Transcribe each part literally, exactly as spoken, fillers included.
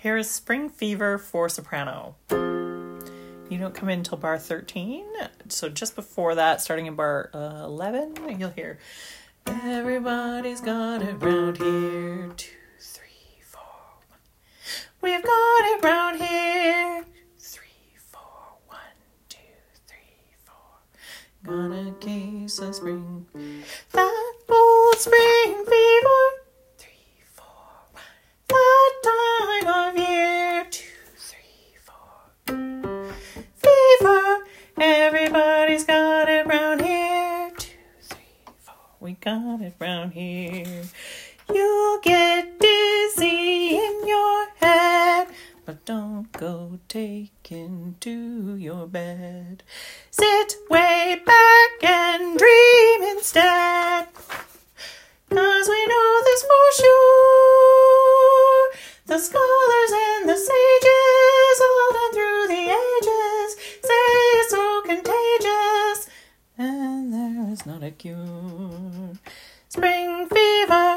Here is Spring Fever for soprano. You don't come in until bar thirteen. So just before that, starting in bar uh, eleven, you'll hear, everybody's got it round here. Two, three, four. We've got it round here. Three, four. One, two, three, four. Got a case of spring. That old spring fever. Three, four. That time of year. Two, three, four. Fever. Everybody's got it round here. Two, three, four. We got it round here. You'll get dizzy in your head, but don't go taking to your bed. Sit way back and dream instead, 'cause we know this for sure. The scholars and the sages all down through the ages say it's so contagious, and there is not a cure. Spring fever.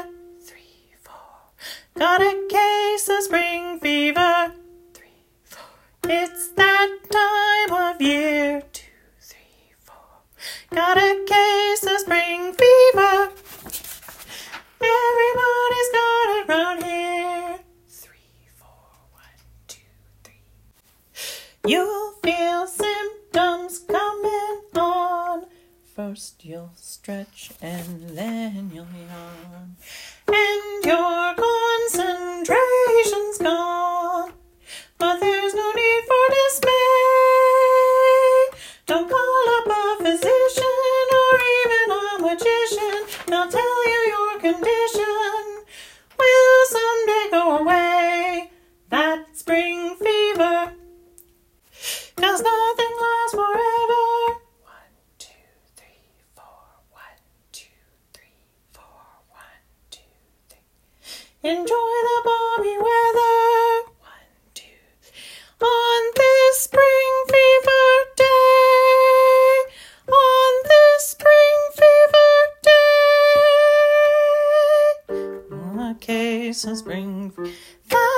Got a case of spring fever. Three, four. It's that time of year. Two, three, four. Got a case of spring fever. Everybody's got it round here. Three, four. One, two, three. You'll feel symptoms coming on. First you'll stretch and then you'll yawn. And your concentration's gone. But there's no need for dismay. Don't call up a physician or even a magician. They'll tell you your condition will someday go away. That spring fever. 'Cause nothing lasts forever. One, two, three, four. One, two, three, four. One, two, three. Enjoy the balmy weather. One, two, three. On this spring fever day. On this spring fever day. A case of spring fever.